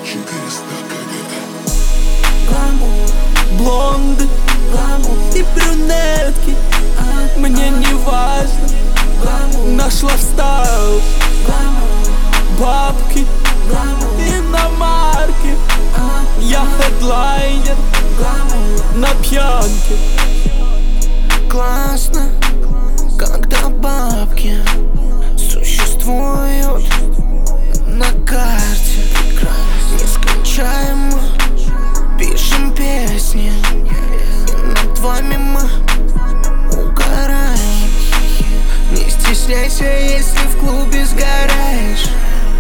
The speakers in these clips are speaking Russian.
Гламур, блонды, гламур и брюнетки, мне не важно. Гламур, нашла в стайл, гламур, бабки, гламур, иномарки, я хедлайнер, гламур, на пьянке. Классно, когда бабки существуют на карте. Нескончаемо пишем песни, и над вами мы угораем. Не стесняйся, если в клубе сгораешь.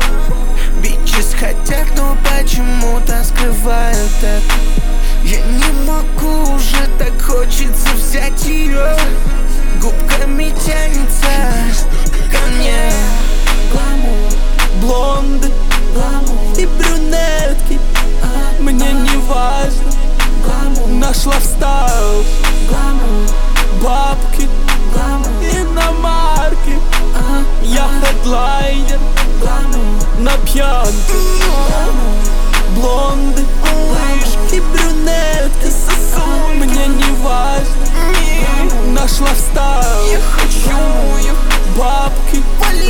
Бичес хотят, но почему-то скрывают это. Я не могу уже, так хочется взять ее. Губками тянется ко мне. Гламур, блонды, гламур и брюнетки, мне не важно. Гламур, нашла в стайл, гламур, бабки, гламур, иномарки, я хедлайнер, гламур, на пьянке. Гламур, блонды, и брюнетки, мне не важно. Нашла в стайл, я хочу бабки,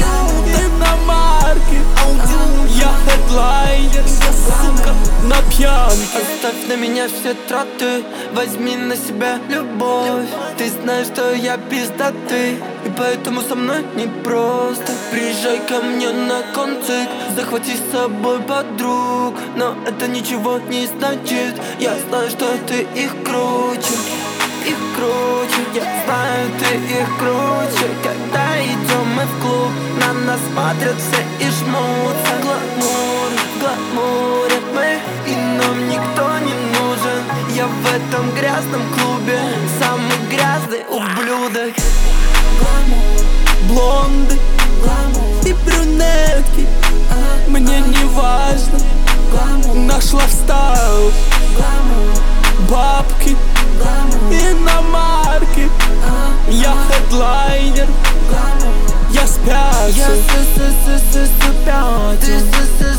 иномарки, я хедлайнер, сука, на пьянке. Оставь на меня все траты, возьми на себя любовь. Ты знаешь, что я пиздатый, и поэтому со мной непросто. Приезжай ко мне на концерт, захвати с собой подруг. Но это ничего не значит, я знаю, что ты их круче. Их круче, я знаю, ты их круче. Когда идем мы в клуб, на нас смотрят все и жмутся. Гламур, в гламуре мы, и нам никто не нужен. Я в этом грязном клубе самый грязный ублюдок. Гламур, блонды, гламур и брюнетки, мне не важно. Гламур, нашла в стайл, гламур, бабки, гламур, иномарки, я хедлайнер, гламур, я спятил. Я спятил.